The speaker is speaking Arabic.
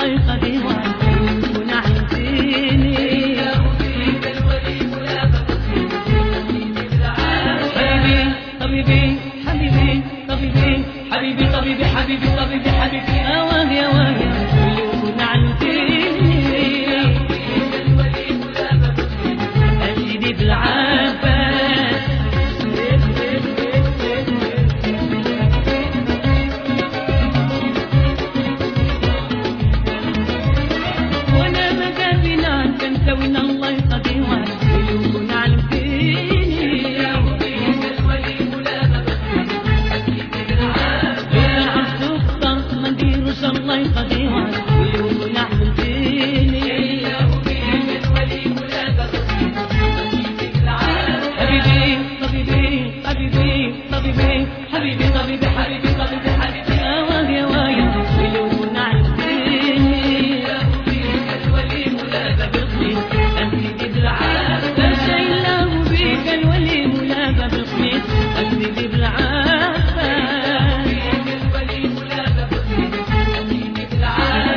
الله يقضي وعيون عنديني حبيبي حبيبي طبيبي حبيبي طبيبي حبيبي طبيبي حبيبي أواه يا واه عيون عنديني أجدي بالعباس وانا مقابلان كنسوينا الله يقضي وعيون عنديني يا وبيك الولي ولا ما نديروش الله يقضي وعيون عنديني يا وبيك الولي ولا حبيبي طبيبي حبيبي طبيبي حبيبي طبيبي حبيبي